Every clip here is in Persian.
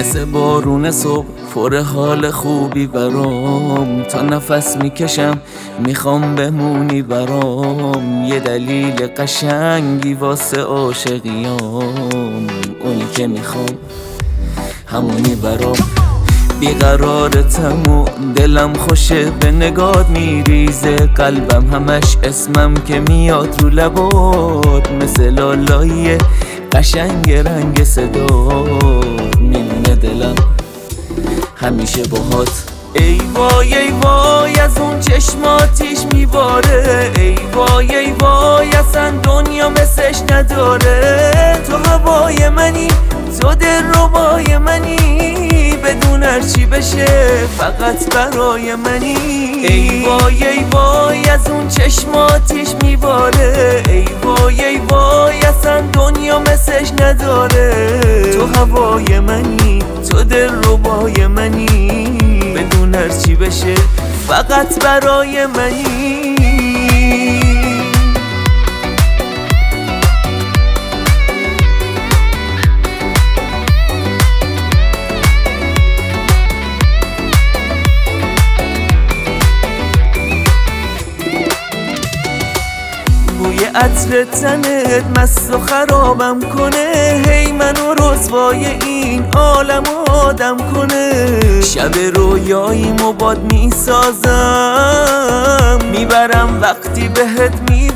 مثل بارون صبح پر حال خوبی برام، تا نفس میکشم میخوام بمونی برام. یه دلیل قشنگی واسه عاشقیام، اونی که میخوام همونی برام. بیقرارتم و دلم خوشه به نگات میریزه، قلبم همش اسمم که میاد رو لبات، مثل لالایی قشنگ رنگ صدات میمونه دلم همیشه باهات. ای وای ای وای از اون چشماتیش میباره، ای وای ای وای اصلا دنیا مثلش نداره. تو هوای منی، تو دلربای منی، بدون هرچی بشه فقط برای منی. ای وای ای وای از اون چشماتیش میباره، ای وای ای وای اصلا دنیا مثلش نداره. تو هوای منی، تو دلربای منی، بدون هرچی بشه فقط برای منی. بوی عطر تنت مست و خرابم کنه، هی منو رسوای این عالم آدم کنه. شب رویاییمو باد میسازم، میبرم وقتی بهت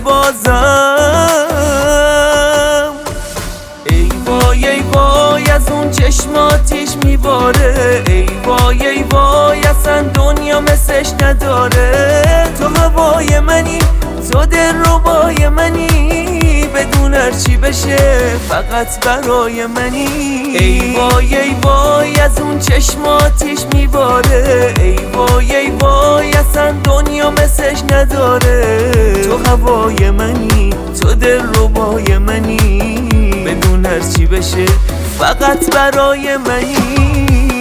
میبازم. ای وای ای وای از اون چشماتیش میباره، ای وای ای وای اصلا دنیا مثلش نداره. تو هوای منی، تو دلربای منی، بدون هرچی بشه فقط برای منی. ای وای ای وای از اون چشماتیش میباره، ای وای ای وای اصلا دنیا مثلش نداره. تو هوای منی، تو دلربای منی، بدون هرچی بشه فقط برای منی.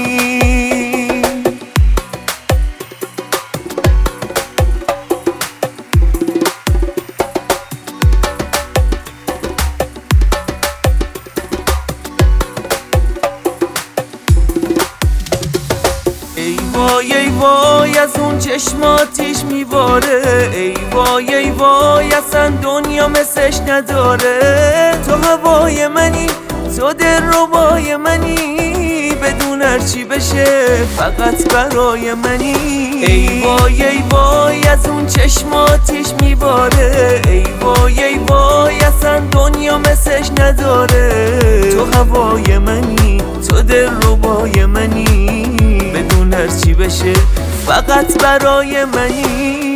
ای وای ای وای از اون چشماتیش میباره، ای وای ای وای اصلا دنیا مثلش نداره. تو هوای منی، تو دلربای منی، بدون هرچی بشه فقط برای منی. ای وای ای وای از اون چشماتیش میباره، ای وای ای وای اصلا دنیا مثلش نداره. تو هوای منی، تو دلربای منی، بدون هرچی بشه فقط برای منی.